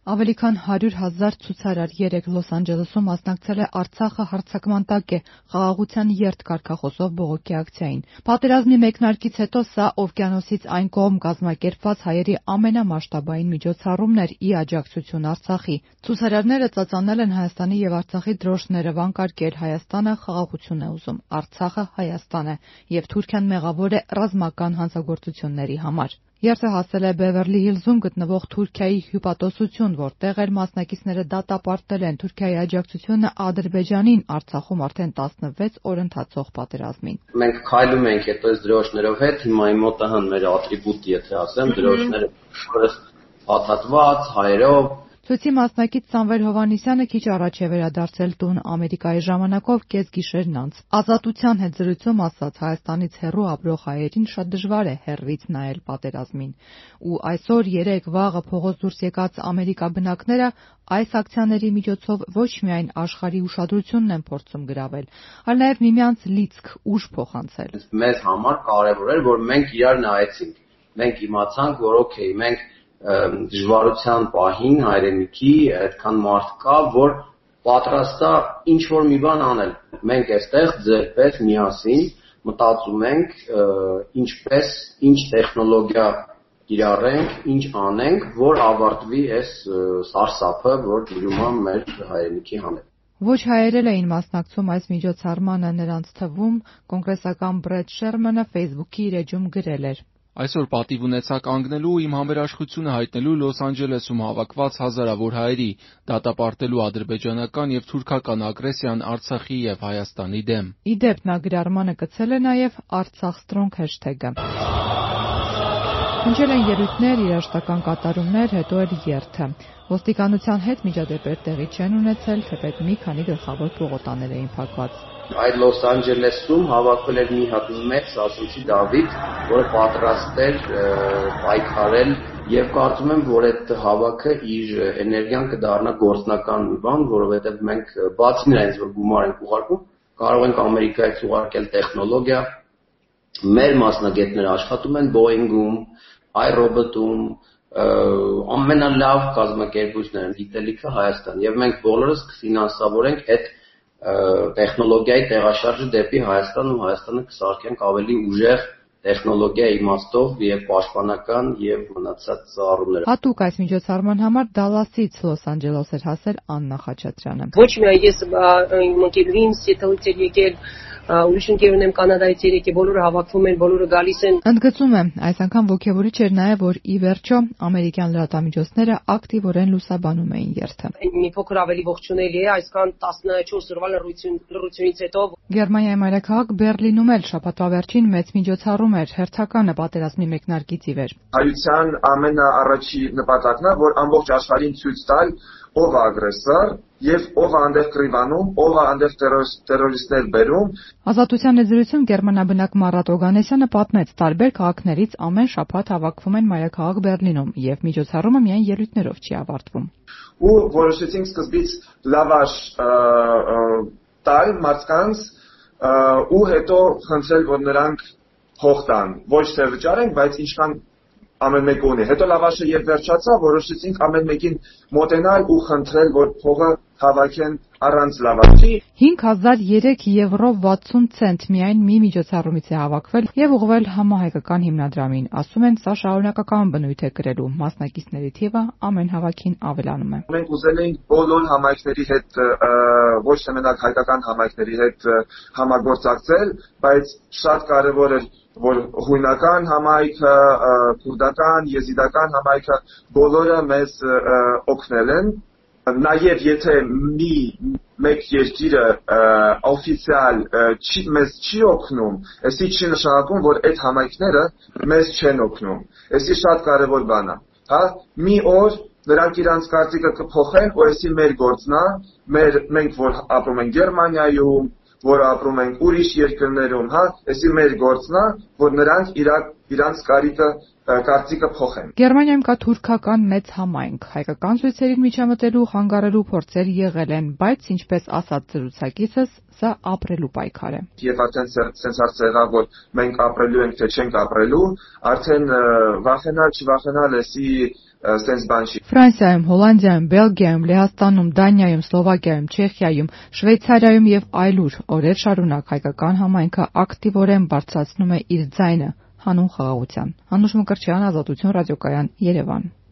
Ավելի քան 100,000 ցուցարար 3 Լոս Անջելեսում մասնակցել է Արցախը հարձակման տակ է խաղաղության երթ կարգախոսով բողոքի ակցիային։ Պատերազմի մեկնարկից հետո սա օվկիանոսից այն կողմ կազմակերպված հայերի ամենամասշտաբային միջոցառումն էր ի աջակցություն Արցախի։ Ցուցարարները ծածանել են Հայաստանի եւ Արցախի դրոշները, վանկարկել «Հայաստանը խաղաղություն է ուզում», «Արցախը Հայաստան է» եւ «Թուրքիան մեղավոր է ռազմական հանցագործությունների համար»։ Երթը հասել է Բևերլի Հիլզում գտնվող Թուրքիայի հյուպատոսություն, որտեղ էլ մասնակիցները դատապարտել են Թուրքիայի աջակցությունը Ադրբեջանին Արցախում արդեն 16 օր ընթացող պատերազմին։ Մենք քայլում ենք այդ դրոշներով հետ, հիմա իմ մոտահան մեր ատրիբուտ, եթե ասեմ, դրոշները փաթաթված հայերով։ Ցույցի մասնակից Սամվել Հովհաննիսյանը քիչ առաջ է վերադարձել տուն Ամերիկայի ժամանակով կեսգիշերն անց։ Ազատության հետ զրույցում ասաց, Հայաստանից հեռու ապրող հայերին շատ դժվար է հեռվից նայել պատերազմին։ Ու այսօր 3-վաղը փողոց դուրս եկած Ամերիկա բնակները այս ակցիաների միջոցով ոչ միայն աշխարհի ուշադրությունն են փորձում գրավել, այլ նաև միմյանց լիցք, ուժ փոխանցել։ Մեզ համար կարևոր էր, որ մենք իրար նայեցինք։ Մենք իմացանք, որ օքեյ, մենք դժվարության պահին հայրենիքի այդքան մարդ կա, որ պատրաստ է ինչ որ մի բան անել։ Մենք այստեղ ձեր պես միասին մտածում ենք ինչպես, ինչ տեխնոլոգիա կիրառենք, ինչ անենք, որ ավարտվի այս սարսափը, որ դիրում է մեր հայրենիքի հանդեպ։ Ոչ հայերել էին մասնակցում այս միջոցառմանը, նրանց թվում կոնգրեսական Բրեդ Շերմանը Facebook-ի իր էջում գրել էր. Այսօր պատիվ ունեցա կանգնելու ու իմ համերաշխությունը հայտնելու Լոս Անջելեսում հավաքված հազարավոր հայերի, դատապարտելու ադրբեջանական եւ թուրքական ագրեսիան Արցախի եւ Հայաստանի դեմ։ Ի դեպ, նա գրառմանը կցել է նաեւ Artsakh-Strong hashtag-ը։ Հնչել են ելույթներ, երաժշտական կատարումներ, հետո էլ երթը։ Ոստիկանության հետ միջադեպեր տեղի չեն ունեցել, թեպետ մի քանի գլխավոր պողոտաներ էին փակված։ Այդ Լոս Անջելեսում հավաքվել էր մի հատ մեծ ասացի Դավիթ, որը պատրաստ էր պայքարել եւ կարծում եմ, որ այդ հավաքը իր էներգիան կդառնա գործնական մի բան, որովհետեւ մենք բացի նրանից, որ գումար ենք ուղարկում, կարող ենք Ամերիկայից ուղարկել տեխնոլոգիա։ Մեր մասնագետները աշխատում են Boeing-ում, iRobot-ում, ամենալավ կազմակերպությունները գիտելիքը Հայաստան եւ մենք բոլորս կֆինանսավորենք այդ տեխնոլոգիայի տեղաշարժը դեպի Հայաստան ու Հայաստանը կսարքենք ավելի ուժեղ տեխնոլոգիա իմաստով եւ պաշտպանական եւ մնացած ծառումները։ Հատուկ այս միջոցառման համար Դալասից Լոս Անջելես էր հասել Աննա Խաչատրյանը։ Ոչ միայն ես իմ ընկերուհին Սիեթլից էր եկել, ուրիշ ընկերուհին եմ Կանադայից եկել, բոլորը հավաքվում են, բոլորը գալիս են։ Ընդգծում եմ, այս անգամ ոգևորիչ էր նաև, որ ի վերջո ամերիկյան լրատվամիջոցները ակտիվորեն լուսաբանում էին երթը։ Մի փոքր ավելի ողջունելի է, այսքան 14 օրվա լռությունից հետո։ Գերմանիայի մայրաքաղաք Բերլինում էլ շաբաթվա վերջին մեծ միջոցառում էր, հերթականը պատերազմի մեկնարկից ի վեր։ Հայության ամենաառաջի նպատակն է, որ ամբողջ աշխարհին ցույց տալ ով է ագրեսոր եւ ով է այնտեղ կռիվանում, ով է այնտեղ տերորիստներ բերում։ Ազատության զրույցում գերմանաբնակ Մարատ Օգանեսյանը պատմեց, տարբեր քաղաքներից ամեն շաբաթ հավաքվում են մայրաքաղաք Բերլինում եւ միջոցառումը միայն ելույթներով չի ավարտվում։ Ու որոշեցինք սկզբից լավաշ տալ մարդկանց ու հետո խնդրել, որ նրանք փող տան։ Ոչ թե վճարենք, բայց ինչքան ամեն մեկը ունի։ Հետո լավաշը երբ վերջացավ, որոշեցինք ամեն մեկին մոտենալ ու խնդրել, որ փողը հավաքեն առանց լավաշի։ 5003 եվրո 60 ցենտ միայն մի միջոցառումից է հավաքվել եւ ուղղվել համահայկական հիմնադրամին։ Ասում են, սա շարունակական բնույթ է կրելու, մասնակիցների թիվը ամեն հավաքին ավելանում է։ Մենք ուզել էինք բոլոր համայնքների հետ, ոչ թե մենակ հայկական համայնքների հետ համագործակցել, բայց շատ կարեւոր էր որ հույնական համայնքը, քուրդական, եզիդական համայնքը բոլորը մեզ օգնել են։ Նաև եթե մեկ երկիրը օֆիցիալ մեզ չի օգնում, այսի չի նշանակում, որ այդ համայնքները մեզ չեն օգնում։ Այսի շատ կարևոր բան է, հա, մի օր նրանք իրանց կարծիքը կփոխեն, ու այսի մեր գործն է, մենք որ ապրում ենք Գերմանիայում, որ ապրում ենք ուրիշ երկրներում, հա, այսի մեր գործն է, որ նրանք իրանց կարծիքը փոխեն։ Գերմանիայում կա թուրքական մեծ համայնք, հայկական զույցերին միջամտելու, խանգարելու փորձեր եղել են, բայց ինչպես ասաց զրուցակիցս, սա ապրելու պայքար է։ Եվ արդեն սենց հարց եղավ, որ մենք ապրելու ենք, թե չենք ապրելու, արդեն վախենալ, չվախենալ, այսի սենց բան չի։ Ֆրանսիայում, Հոլանդիայում, Բելգիայում, Լեհաստանում, Դանիայում, Սլովակիայում, Չեխիայում, Շվեյցարիայում եւ այլուր օրեր շարունակ հայկական համայնքը ակտիվորեն բարձրացնում է իր ձայնը հանուն խաղաղության։ Անուշ Մկրտչյան, Ազատություն ռադիոկայան, Երևան։